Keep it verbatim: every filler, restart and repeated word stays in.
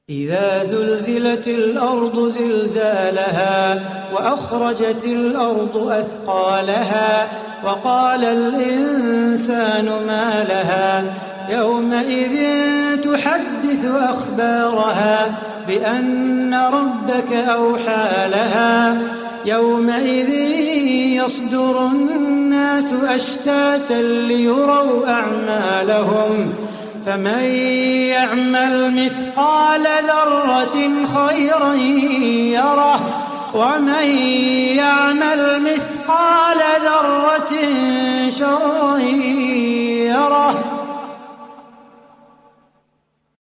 إذا زلزلت الأرض زلزالها وأخرجت الأرض أثقالها وقال الإنسان ما لها يومئذ تحدث أخبارها بأن ربك أوحى لها يومئذ يصدر الناس أشتاتا ليروا أعمالهم فمن يعمل مثقال ذرة خيرا يره ومن يعمل مثقال ذرة شرا